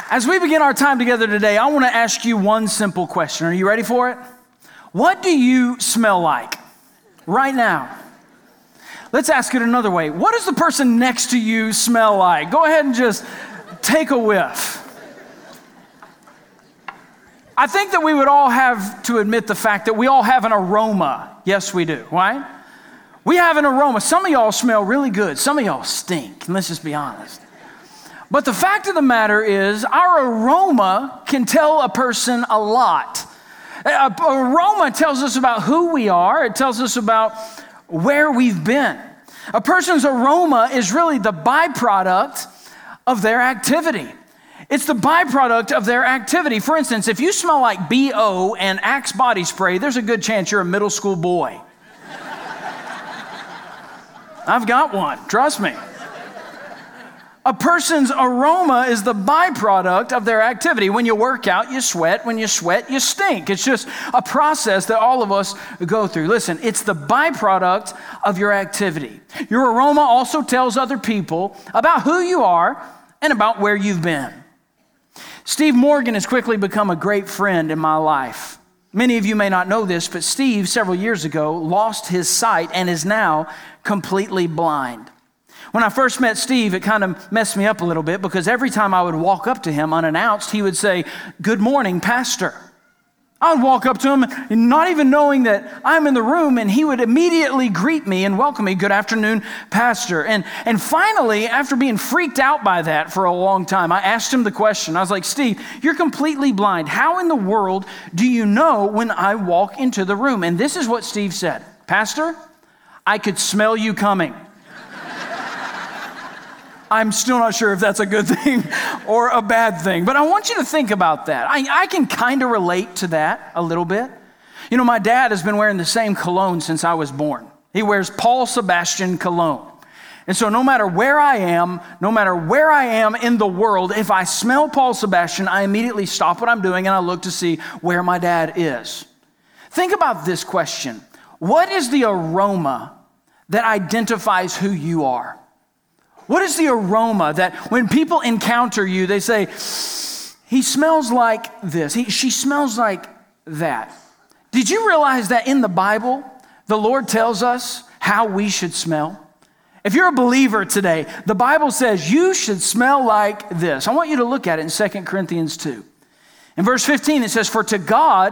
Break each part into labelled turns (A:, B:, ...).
A: As we begin our time together today, I want to ask you one simple question. Are you ready for it? What do you smell like right now? Let's ask it another way. What does the person next to you smell like? Go ahead and just take a whiff. I think that we would all have to admit the fact that we all have an aroma. Yes, we do, right? We have an aroma. Some of y'all smell really good. Some of y'all stink. And let's just be honest. But the fact of the matter is, our aroma can tell a person a lot. Aroma tells us about who we are. It tells us about where we've been. A person's aroma is really the byproduct of their activity. It's the byproduct of their activity. For instance, if you smell like BO and Axe body spray, there's a good chance you're a middle school boy. I've got one, trust me. A person's aroma is the byproduct of their activity. When you work out, you sweat. When you sweat, you stink. It's just a process that all of us go through. Listen, it's the byproduct of your activity. Your aroma also tells other people about who you are and about where you've been. Steve Morgan has quickly become a great friend in my life. Many of you may not know this, but Steve, several years ago, lost his sight and is now completely blind. When I first met Steve, it kind of messed me up a little bit because every time I would walk up to him unannounced, he would say, "Good morning, Pastor." I would walk up to him, not even knowing that I'm in the room, and he would immediately greet me and welcome me, "Good afternoon, Pastor." And finally, after being freaked out by that for a long time, I asked him the question. I was like, "Steve, you're completely blind. How in the world do you know when I walk into the room?" And this is what Steve said. "Pastor, I could smell you coming." I'm still not sure if that's a good thing or a bad thing, but I want you to think about that. I can kind of relate to that a little bit. You know, my dad has been wearing the same cologne since I was born. He wears Paul Sebastian cologne. And so no matter where I am in the world, if I smell Paul Sebastian, I immediately stop what I'm doing and I look to see where my dad is. Think about this question. What is the aroma that identifies who you are? What is the aroma that when people encounter you, they say, "He smells like this. She smells like that"? Did you realize that in the Bible, the Lord tells us how we should smell? If you're a believer today, the Bible says you should smell like this. I want you to look at it in 2 Corinthians 2. In verse 15, it says, "For to God,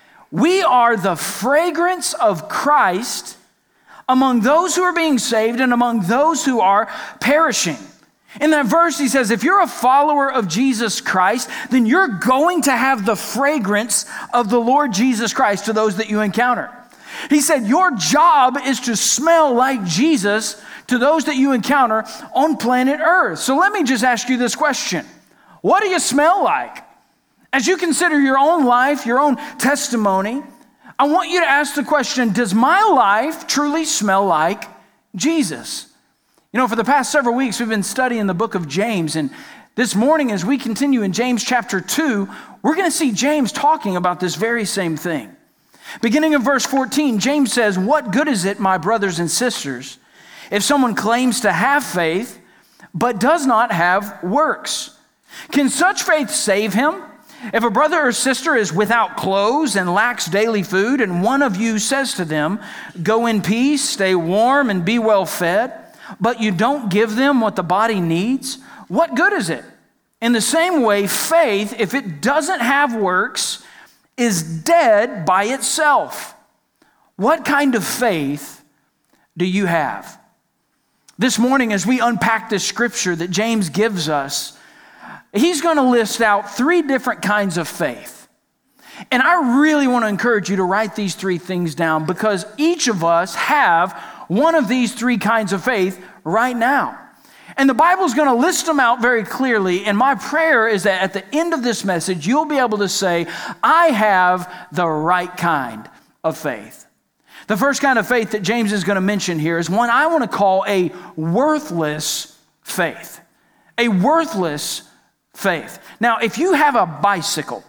A: we are the fragrance of Christ among those who are being saved and among those who are perishing." In that verse, he says, if you're a follower of Jesus Christ, then you're going to have the fragrance of the Lord Jesus Christ to those that you encounter. He said, your job is to smell like Jesus to those that you encounter on planet Earth. So let me just ask you this question. What do you smell like? As you consider your own life, your own testimony, I want you to ask the question, does my life truly smell like Jesus? You know, for the past several weeks, we've been studying the book of James. And this morning, as we continue in James chapter 2, we're going to see James talking about this very same thing. Beginning of verse 14, James says, "What good is it, my brothers and sisters, if someone claims to have faith, but does not have works? Can such faith save him? If a brother or sister is without clothes and lacks daily food, and one of you says to them, 'Go in peace, stay warm, and be well fed,' but you don't give them what the body needs, what good is it? In the same way, faith, if it doesn't have works, is dead by itself. What kind of faith do you have?" This morning, as we unpack this scripture that James gives us, he's going to list out 3 different kinds of faith. And I really want to encourage you to write these 3 things down because each of us have one of these 3 kinds of faith right now. And the Bible's going to list them out very clearly. And my prayer is that at the end of this message, you'll be able to say, I have the right kind of faith. The first kind of faith that James is going to mention here is one I want to call a worthless faith. A worthless faith. Now, if you have a bicycle,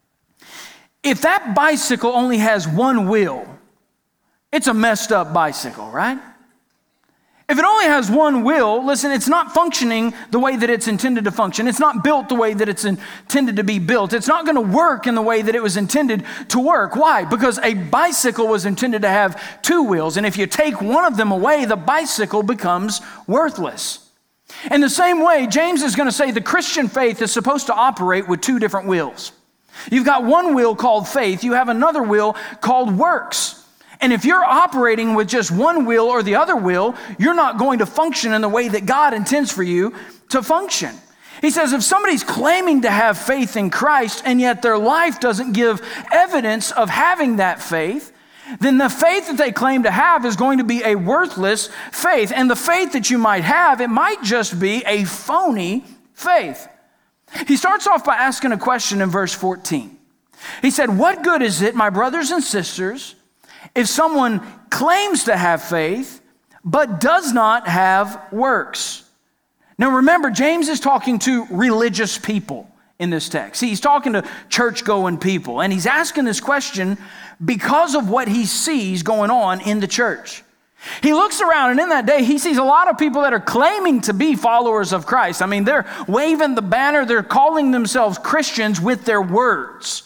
A: if that bicycle only has one wheel, it's a messed up bicycle, right? If it only has one will, listen, it's not functioning the way that it's intended to function. It's not built the way that it's intended to be built. It's not going to work in the way that it was intended to work. Why? Because a bicycle was intended to have two wheels, and if you take one of them away, the bicycle becomes worthless. In the same way, James is going to say the Christian faith is supposed to operate with two different wheels. You've got one wheel called faith. You have another wheel called works. And if you're operating with just one wheel or the other wheel, you're not going to function in the way that God intends for you to function. He says if somebody's claiming to have faith in Christ and yet their life doesn't give evidence of having that faith, then the faith that they claim to have is going to be a worthless faith. And the faith that you might have, it might just be a phony faith. He starts off by asking a question in verse 14. He said, "What good is it, my brothers and sisters, if someone claims to have faith but does not have works?" Now remember, James is talking to religious people in this text. He's talking to church-going people, and he's asking this question because of what he sees going on in the church. He looks around, and in that day, he sees a lot of people that are claiming to be followers of Christ. I mean, they're waving the banner, they're calling themselves Christians with their words,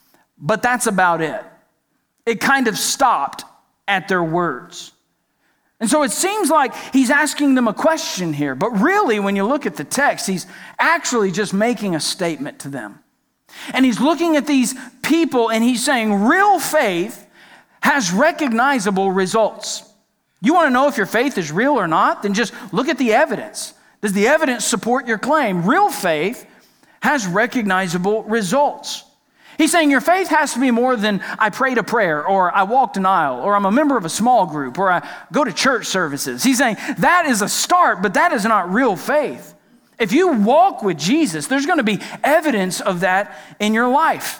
A: but that's about it. It kind of stopped at their words. And so it seems like he's asking them a question here, but really when you look at the text, he's actually just making a statement to them. And he's looking at these people and he's saying real faith has recognizable results. You want to know if your faith is real or not? Then just look at the evidence. Does the evidence support your claim? Real faith has recognizable results. He's saying your faith has to be more than I prayed a prayer, or I walked an aisle, or I'm a member of a small group, or I go to church services. He's saying that is a start, but that is not real faith. If you walk with Jesus, there's going to be evidence of that in your life.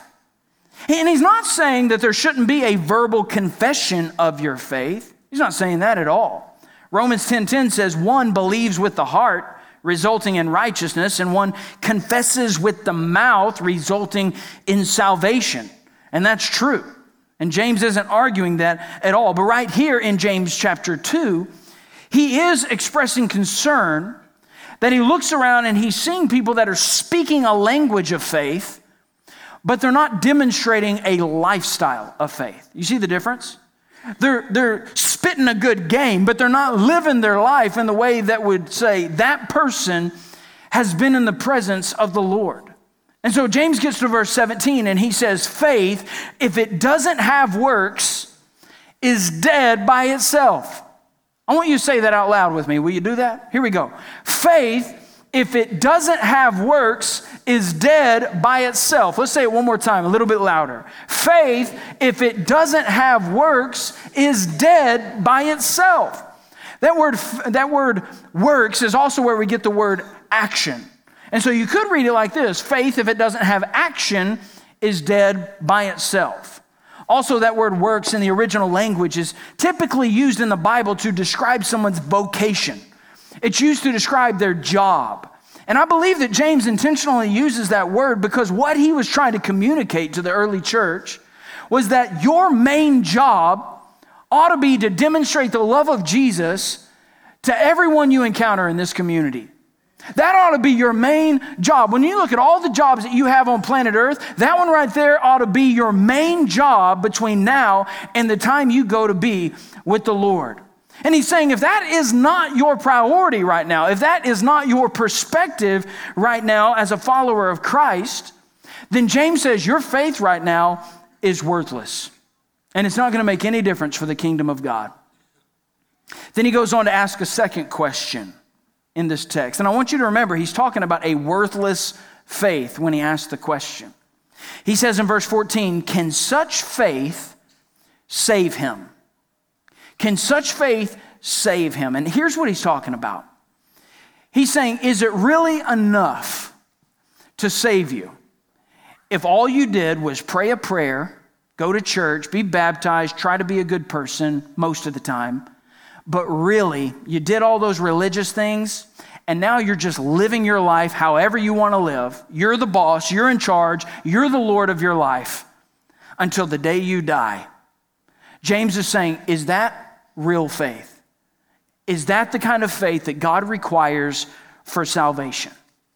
A: And he's not saying that there shouldn't be a verbal confession of your faith. He's not saying that at all. Romans 10:10 says, one believes with the heart, resulting in righteousness, and one confesses with the mouth, resulting in salvation. And that's true. And James isn't arguing that at all. But right here in James chapter 2, he is expressing concern that he looks around and he's seeing people that are speaking a language of faith, but they're not demonstrating a lifestyle of faith. You see the difference? They're spitting a good game, but they're not living their life in the way that would say that person has been in the presence of the Lord. And so James gets to verse 17 and he says, faith, if it doesn't have works, is dead by itself. I want you to say that out loud with me. Will you do that? Here we go. Faith, if it doesn't have works, is dead by itself. Let's say it one more time, a little bit louder. Faith, if it doesn't have works, is dead by itself. That word works is also where we get the word action. And so you could read it like this. Faith, if it doesn't have action, is dead by itself. Also, that word works in the original language is typically used in the Bible to describe someone's vocation. It's used to describe their job. And I believe that James intentionally uses that word because what he was trying to communicate to the early church was that your main job ought to be to demonstrate the love of Jesus to everyone you encounter in this community. That ought to be your main job. When you look at all the jobs that you have on planet Earth, that one right there ought to be your main job between now and the time you go to be with the Lord. And he's saying if that is not your priority right now, if that is not your perspective right now as a follower of Christ, then James says your faith right now is worthless. And it's not going to make any difference for the kingdom of God. Then he goes on to ask a second question in this text. And I want you to remember, he's talking about a worthless faith when he asks the question. He says in verse 14, can such faith save him? Can such faith save him? And here's what he's talking about. He's saying, is it really enough to save you if all you did was pray a prayer, go to church, be baptized, try to be a good person most of the time, but really you did all those religious things and now you're just living your life however you want to live. You're the boss, you're in charge, you're the Lord of your life until the day you die. James is saying, is that real faith? Is that the kind of faith that God requires for salvation?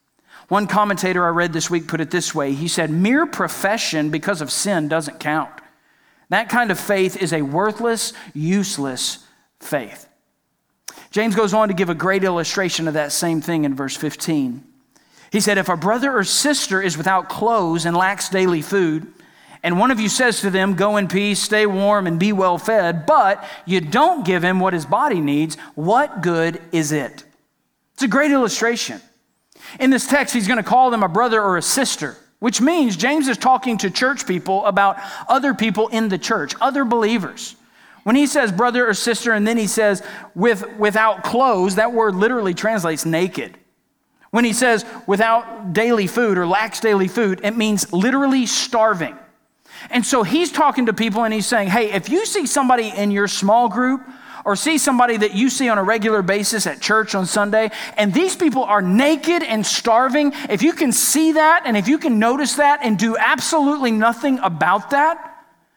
A: One commentator I read this week put it this way. He said, mere profession because of sin doesn't count. That kind of faith is a worthless, useless faith. James goes on to give a great illustration of that same thing in verse 15. He said, if a brother or sister is without clothes and lacks daily food, and one of you says to them, go in peace, stay warm, and be well fed, but you don't give him what his body needs, what good is it? It's a great illustration. In this text, he's going to call them a brother or a sister, which means James is talking to church people about other people in the church, other believers. When he says brother or sister, and then he says without clothes, that word literally translates naked. When he says without daily food or lacks daily food, it means literally starving. And so he's talking to people and he's saying, hey, if you see somebody in your small group or see somebody that you see on a regular basis at church on Sunday, and these people are naked and starving, if you can see that and if you can notice that and do absolutely nothing about that,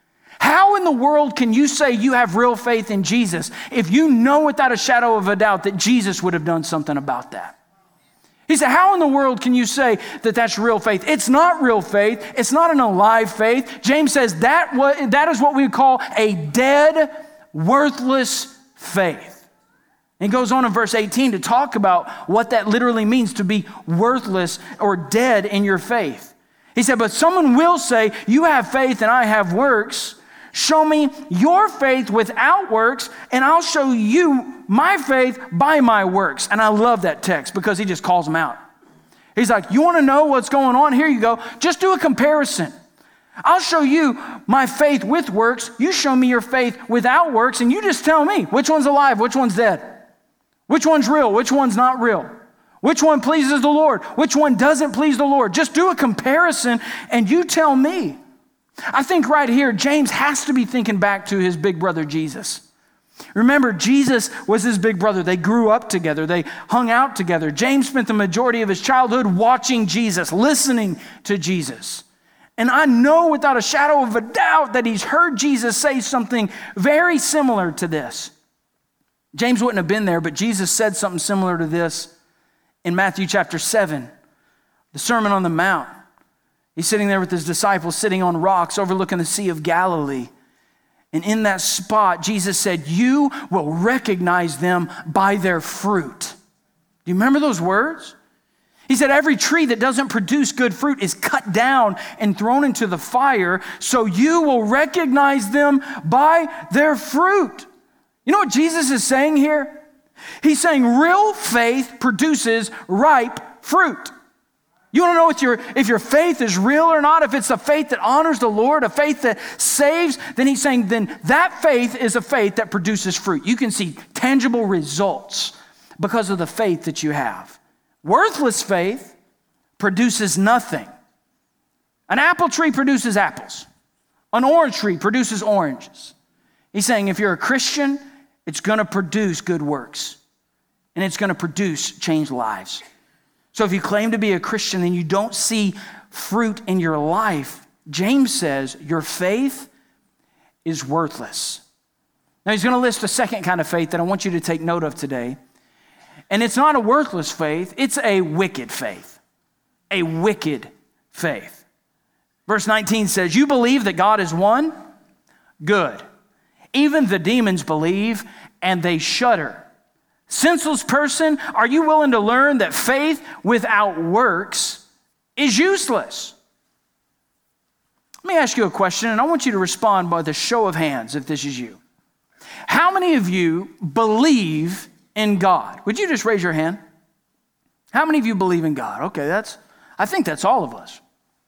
A: how in the world can you say you have real faith in Jesus if you know without a shadow of a doubt that Jesus would have done something about that? He said, how in the world can you say that that's real faith? It's not real faith. It's not an alive faith. James says that is what we call a dead, worthless faith. And he goes on in verse 18 to talk about what that literally means to be worthless or dead in your faith. He said, but someone will say, you have faith and I have works. Show me your faith without works, and I'll show you my faith by my works. And I love that text because he just calls them out. He's like, you want to know what's going on? Here you go. Just do a comparison. I'll show you my faith with works. You show me your faith without works, and you just tell me which one's alive, which one's dead, which one's real, which one's not real, which one pleases the Lord, which one doesn't please the Lord. Just do a comparison, and you tell me. I think right here, James has to be thinking back to his big brother, Jesus. Remember, Jesus was his big brother. They grew up together. They hung out together. James spent the majority of his childhood watching Jesus, listening to Jesus. And I know without a shadow of a doubt that he's heard Jesus say something very similar to this. James wouldn't have been there, but Jesus said something similar to this in Matthew chapter 7, the Sermon on the Mount. He's sitting there with his disciples, sitting on rocks overlooking the Sea of Galilee. And in that spot, Jesus said, you will recognize them by their fruit. Do you remember those words? He said, every tree that doesn't produce good fruit is cut down and thrown into the fire, so you will recognize them by their fruit. You know what Jesus is saying here? He's saying real faith produces ripe fruit. You want to know if your faith is real or not, if it's a faith that honors the Lord, a faith that saves, then he's saying then that faith is a faith that produces fruit. You can see tangible results because of the faith that you have. Worthless faith produces nothing. An apple tree produces apples. An orange tree produces oranges. He's saying if you're a Christian, it's going to produce good works. And it's going to produce changed lives. So if you claim to be a Christian and you don't see fruit in your life, James says your faith is worthless. Now he's going to list a second kind of faith that I want you to take note of today. And it's not a worthless faith, it's a wicked faith. A wicked faith. Verse 19 says, you believe that God is one? Good. Even the demons believe and they shudder. Senseless person, are you willing to learn that faith without works is useless? Let me ask you a question, and I want you to respond by the show of hands if this is you. How many of you believe in God? Would you just raise your hand? How many of you believe in God? Okay, I think that's all of us.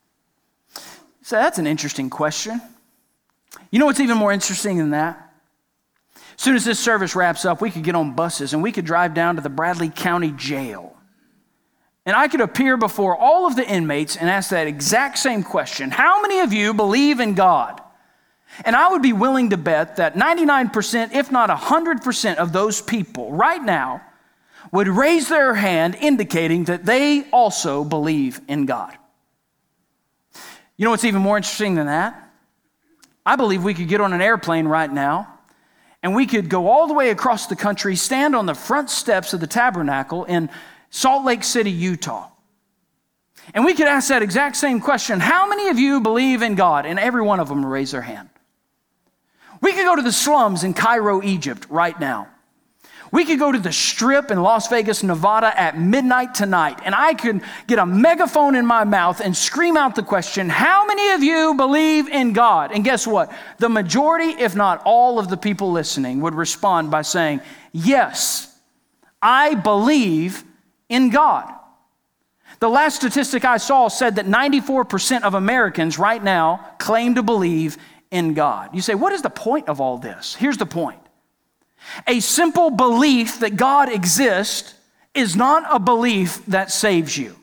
A: So that's an interesting question. You know what's even more interesting than that? As soon as this service wraps up, we could get on buses and we could drive down to the Bradley County Jail. And I could appear before all of the inmates and ask that exact same question. How many of you believe in God? And I would be willing to bet that 99%, if not 100% of those people right now would raise their hand indicating that they also believe in God. You know what's even more interesting than that? I believe we could get on an airplane right now And we could go all the way across the country, stand on the front steps of the tabernacle in Salt Lake City, Utah. And we could ask that exact same question. How many of you believe in God? And every one of them would raise their hand. We could go to the slums in Cairo, Egypt right now. We could go to the Strip in Las Vegas, Nevada at midnight tonight, and I could get a megaphone in my mouth and scream out the question, how many of you believe in God? And guess what? The majority, if not all of the people listening would respond by saying, yes, I believe in God. The last statistic I saw said that 94% of Americans right now claim to believe in God. You say, what is the point of all this? Here's the point. A simple belief that God exists is not a belief that saves you.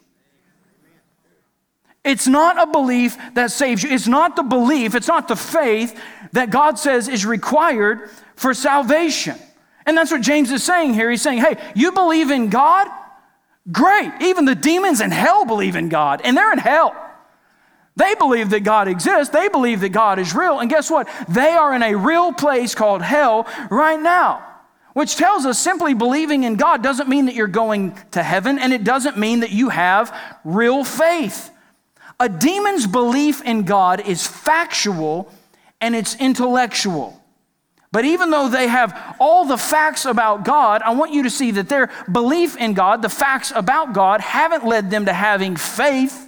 A: It's not a belief that saves you. It's not the belief, it's not the faith that God says is required for salvation. And that's what James is saying here. He's saying, hey, you believe in God? Great. Even the demons in hell believe in God, and they're in hell. They believe that God exists. They believe that God is real. And guess what? They are in a real place called hell right now, which tells us simply believing in God doesn't mean that you're going to heaven, and it doesn't mean that you have real faith. A demon's belief in God is factual and it's intellectual. But even though they have all the facts about God, I want you to see that their belief in God, the facts about God, haven't led them to having faith.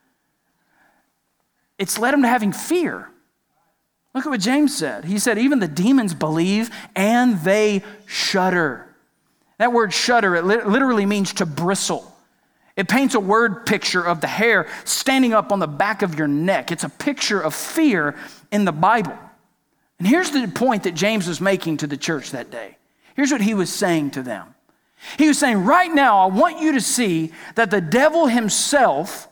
A: It's led them to having fear. Look at what James said. He said, even the demons believe and they shudder. That word shudder, it literally means to bristle. It paints a word picture of the hair standing up on the back of your neck. It's a picture of fear in the Bible. And here's the point that James was making to the church that day. Here's what he was saying to them. He was saying, right now, I want you to see that the devil himself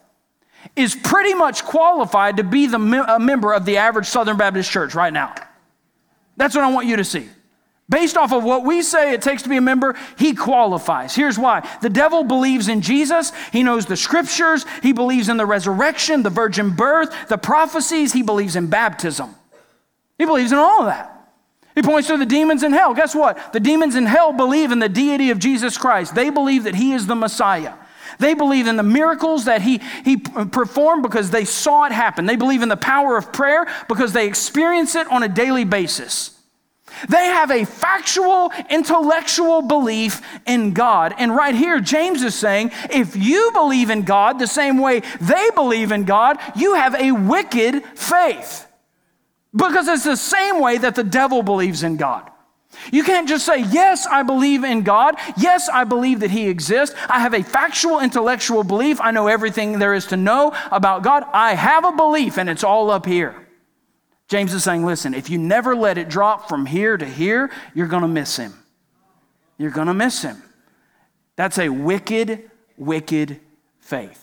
A: is pretty much qualified to be a member of the average Southern Baptist church right now. That's what I want you to see. Based off of what we say it takes to be a member, he qualifies. Here's why. The devil believes in Jesus. He knows the scriptures. He believes in the resurrection, the virgin birth, the prophecies. He believes in baptism. He believes in all of that. He points to the demons in hell. Guess what? The demons in hell believe in the deity of Jesus Christ. They believe that he is the Messiah. They believe in the miracles that he performed because they saw it happen. They believe in the power of prayer because they experience it on a daily basis. They have a factual, intellectual belief in God. And right here, James is saying, if you believe in God the same way they believe in God, you have a wicked faith. Because it's the same way that the devil believes in God. You can't just say, yes, I believe in God. Yes, I believe that he exists. I have a factual, intellectual belief. I know everything there is to know about God. I have a belief, and it's all up here. James is saying, listen, if you never let it drop from here to here, you're going to miss him. You're going to miss him. That's a wicked, wicked faith.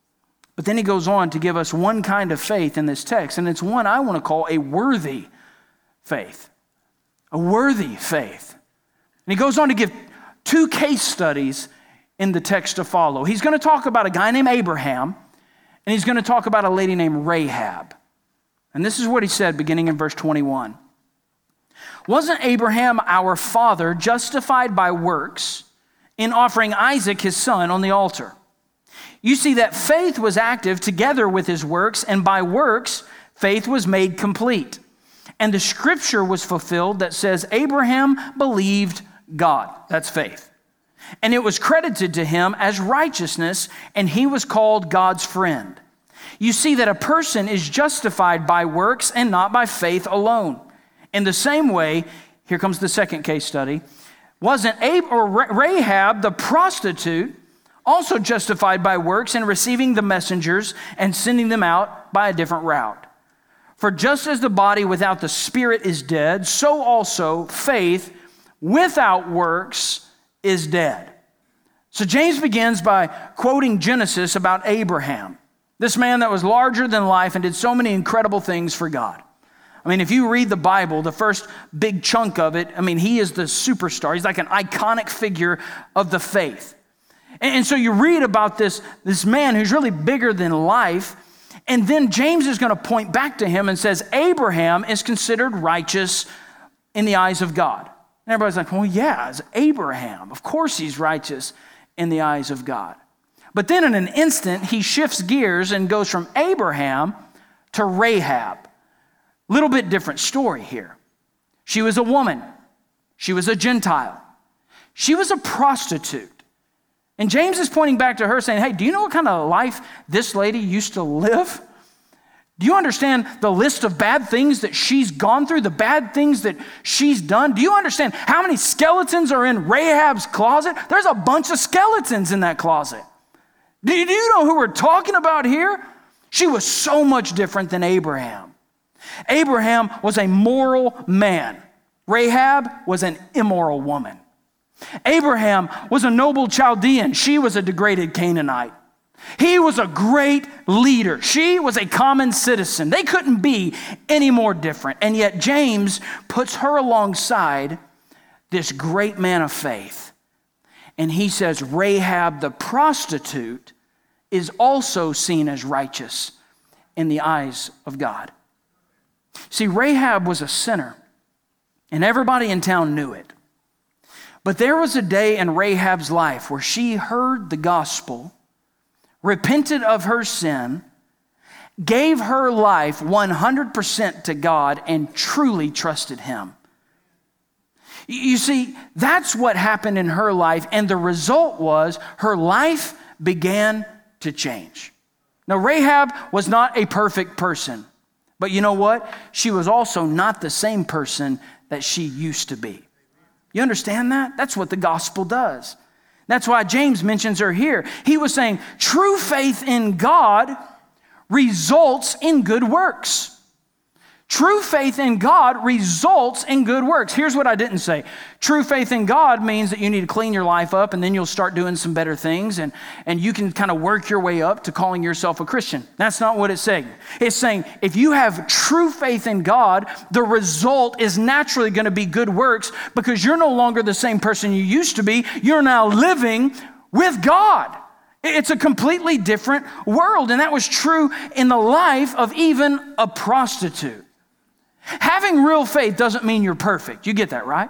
A: But then he goes on to give us one kind of faith in this text, and it's one I want to call a worthy faith. A worthy faith. And he goes on to give two case studies in the text to follow. He's going to talk about a guy named Abraham, and he's going to talk about a lady named Rahab. And this is what he said beginning in verse 21. Wasn't Abraham our father justified by works in offering Isaac his son on the altar? You see that faith was active together with his works, and by works, faith was made complete. And the scripture was fulfilled that says, Abraham believed God. That's faith. And it was credited to him as righteousness, and he was called God's friend. You see that a person is justified by works and not by faith alone. In the same way, here comes the second case study, wasn't Rahab the prostitute also justified by works in receiving the messengers and sending them out by a different route? For just as the body without the spirit is dead, so also faith without works is dead. So James begins by quoting Genesis about Abraham, this man that was larger than life and did so many incredible things for God. I mean, if you read the Bible, the first big chunk of it, I mean, he is the superstar. He's like an iconic figure of the faith. And so you read about this man who's really bigger than life, and then James is going to point back to him and says, Abraham is considered righteous in the eyes of God. And everybody's like, well, yeah, it's Abraham. Of course he's righteous in the eyes of God. But then in an instant, he shifts gears and goes from Abraham to Rahab. Little bit different story here. She was a woman. She was a Gentile. She was a prostitute. And James is pointing back to her saying, hey, do you know what kind of life this lady used to live? Do you understand the list of bad things that she's gone through, the bad things that she's done? Do you understand how many skeletons are in Rahab's closet? There's a bunch of skeletons in that closet. Do you know who we're talking about here? She was so much different than Abraham. Abraham was a moral man. Rahab was an immoral woman. Abraham was a noble Chaldean. She was a degraded Canaanite. He was a great leader. She was a common citizen. They couldn't be any more different. And yet James puts her alongside this great man of faith. And he says Rahab the prostitute is also seen as righteous in the eyes of God. See, Rahab was a sinner, and everybody in town knew it. But there was a day in Rahab's life where she heard the gospel, repented of her sin, gave her life 100% to God, and truly trusted him. You see, that's what happened in her life, and the result was her life began to change. Now, Rahab was not a perfect person, but you know what? She was also not the same person that she used to be. You understand that? That's what the gospel does. That's why James mentions her here. He was saying true faith in God results in good works. True faith in God results in good works. Here's what I didn't say. True faith in God means that you need to clean your life up and then you'll start doing some better things and you can kind of work your way up to calling yourself a Christian. That's not what it's saying. It's saying if you have true faith in God, the result is naturally going to be good works because you're no longer the same person you used to be. You're now living with God. It's a completely different world, and that was true in the life of even a prostitute. Having real faith doesn't mean you're perfect. You get that, right?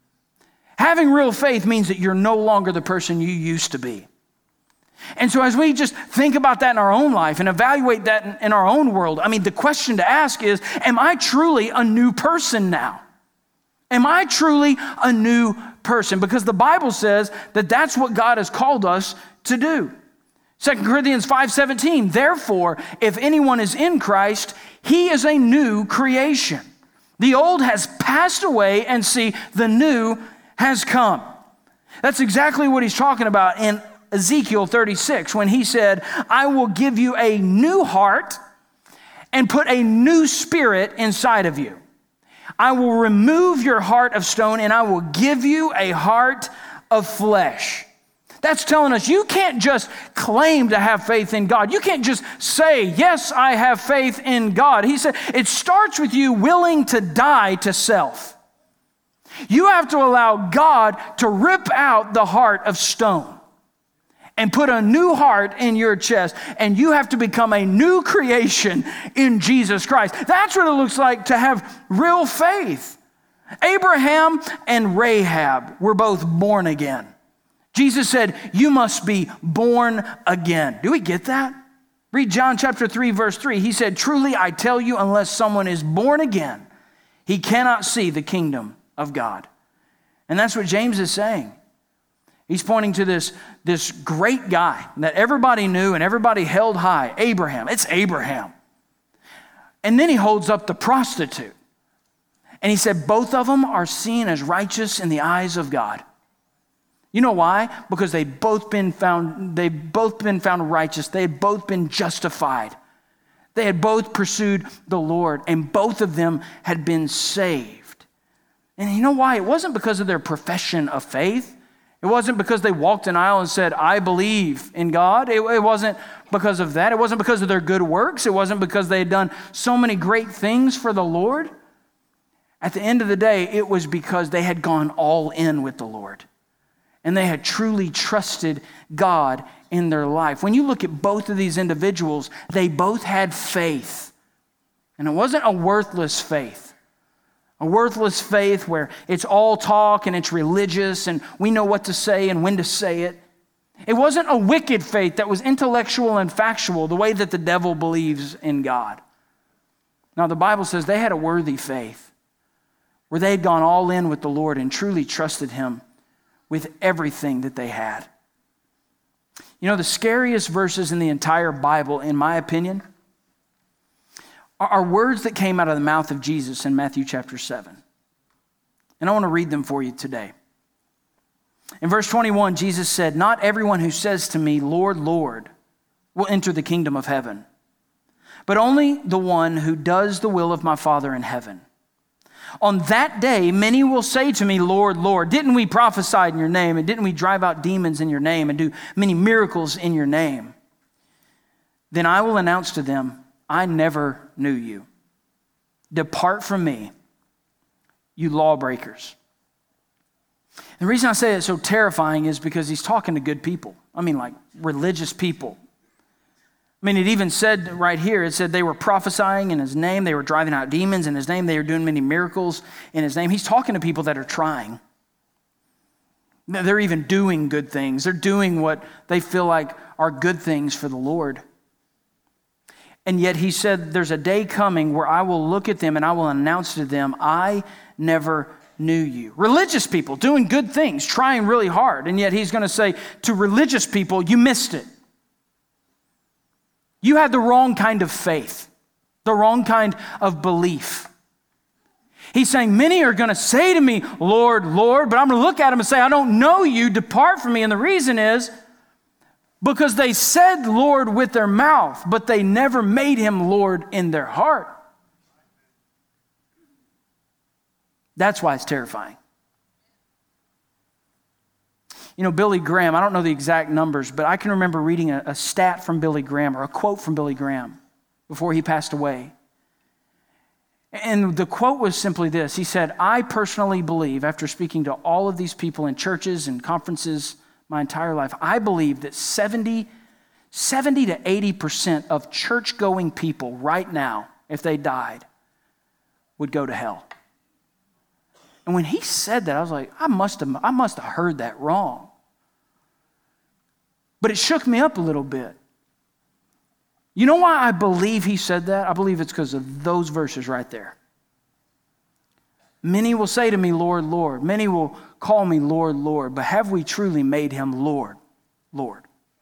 A: Having real faith means that you're no longer the person you used to be. And so as we just think about that in our own life and evaluate that in our own world, I mean, the question to ask is, am I truly a new person now? Am I truly a new person? Because the Bible says that that's what God has called us to do. 2 Corinthians 5:17, therefore, if anyone is in Christ, he is a new creation. The old has passed away, and see, the new has come. That's exactly what he's talking about in Ezekiel 36, when he said, I will give you a new heart and put a new spirit inside of you. I will remove your heart of stone, and I will give you a heart of flesh. That's telling us you can't just claim to have faith in God. You can't just say, yes, I have faith in God. He said it starts with you willing to die to self. You have to allow God to rip out the heart of stone and put a new heart in your chest, and you have to become a new creation in Jesus Christ. That's what it looks like to have real faith. Abraham and Rahab were both born again. Jesus said, you must be born again. Do we get that? Read John chapter 3, verse 3. He said, truly I tell you, unless someone is born again, he cannot see the kingdom of God. And that's what James is saying. He's pointing to this great guy that everybody knew and everybody held high, Abraham. It's Abraham. And then he holds up the prostitute. And he said, both of them are seen as righteous in the eyes of God. You know why? Because they've both been found righteous. They had both been justified. They had both pursued the Lord, and both of them had been saved. And you know why? It wasn't because of their profession of faith. It wasn't because they walked an aisle and said, I believe in God. It wasn't because of that. It wasn't because of their good works. It wasn't because they had done so many great things for the Lord. At the end of the day, it was because they had gone all in with the Lord. And they had truly trusted God in their life. When you look at both of these individuals, they both had faith. And it wasn't a worthless faith. A worthless faith where it's all talk and it's religious and we know what to say and when to say it. It wasn't a wicked faith that was intellectual and factual the way that the devil believes in God. Now, the Bible says they had a worthy faith where they had gone all in with the Lord and truly trusted Him with everything that they had. You know, the scariest verses in the entire Bible, in my opinion, are words that came out of the mouth of Jesus in Matthew chapter 7. And I want to read them for you today. In verse 21, Jesus said, "Not everyone who says to me, 'Lord, Lord,' will enter the kingdom of heaven, but only the one who does the will of my Father in heaven. On that day, many will say to me, 'Lord, Lord, didn't we prophesy in your name? And didn't we drive out demons in your name and do many miracles in your name?' Then I will announce to them, 'I never knew you. Depart from me, you lawbreakers.'" The reason I say it's so terrifying is because he's talking to good people. I mean, like religious people. I mean, it even said right here, it said they were prophesying in his name. They were driving out demons in his name. They were doing many miracles in his name. He's talking to people that are trying. They're even doing good things. They're doing what they feel like are good things for the Lord. And yet he said, there's a day coming where I will look at them and I will announce to them, "I never knew you." Religious people doing good things, trying really hard. And yet he's going to say to religious people, you missed it. You had the wrong kind of faith, the wrong kind of belief. He's saying many are going to say to me, "Lord, Lord," but I'm going to look at them and say, "I don't know you. Depart from me." And the reason is because they said Lord with their mouth, but they never made him Lord in their heart. That's why it's terrifying. You know, Billy Graham, I don't know the exact numbers, but I can remember reading a stat from Billy Graham or a quote from Billy Graham before he passed away. And the quote was simply this. He said, "I personally believe, after speaking to all of these people in churches and conferences my entire life, I believe that 70 to 80% of church-going people right now, if they died, would go to hell." And when he said that, I was like, I must have heard that wrong. But it shook me up a little bit. You know why I believe he said that? I believe it's because of those verses right there. "Many will say to me, 'Lord, Lord.' Many will call me Lord, Lord. But have we truly made him Lord, Lord?"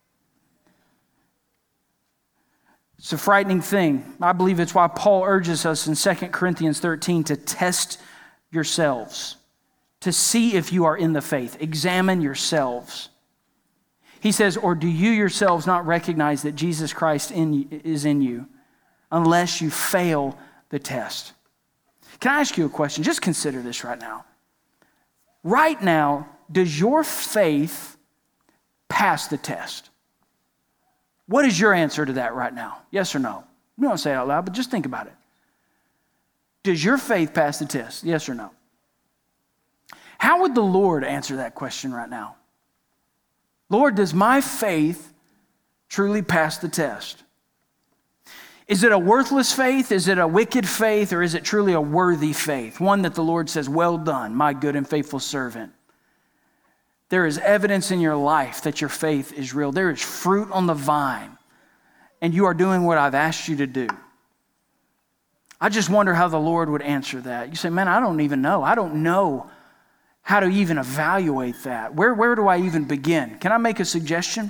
A: It's a frightening thing. I believe it's why Paul urges us in 2 Corinthians 13 to test yourselves, to see if you are in the faith. Examine yourselves. He says, "Or do you yourselves not recognize that Jesus Christ is in you unless you fail the test?" Can I ask you a question? Just consider this right now. Right now, does your faith pass the test? What is your answer to that right now? Yes or no? You don't say it out loud, but just think about it. Does your faith pass the test? Yes or no? How would the Lord answer that question right now? Lord, does my faith truly pass the test? Is it a worthless faith? Is it a wicked faith? Or is it truly a worthy faith? One that the Lord says, "Well done, my good and faithful servant." There is evidence in your life that your faith is real. There is fruit on the vine, and you are doing what I've asked you to do. I just wonder how the Lord would answer that. You say, "Man, I don't even know. I don't know how to even evaluate that. Where do I even begin?" Can I make a suggestion?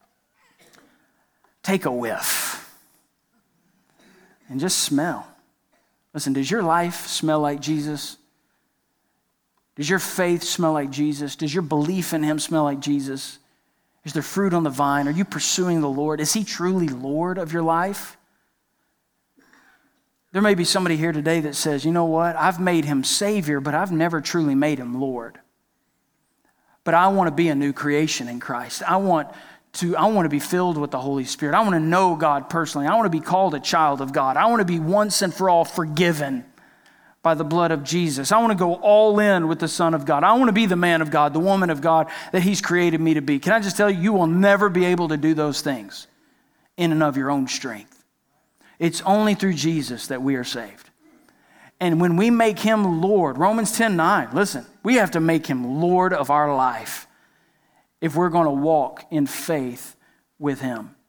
A: Take a whiff and just smell. Listen, does your life smell like Jesus? Does your faith smell like Jesus? Does your belief in him smell like Jesus? Is there fruit on the vine? Are you pursuing the Lord? Is he truly Lord of your life? There may be somebody here today that says, "You know what? I've made him Savior, but I've never truly made him Lord. But I want to be a new creation in Christ. I want to be filled with the Holy Spirit. I want to know God personally. I want to be called a child of God. I want to be once and for all forgiven by the blood of Jesus. I want to go all in with the Son of God. I want to be the man of God, the woman of God that he's created me to be." Can I just tell you, you will never be able to do those things in and of your own strength. It's only through Jesus that we are saved. And when we make him Lord, Romans 10:9, listen, we have to make him Lord of our life if we're going to walk in faith with him.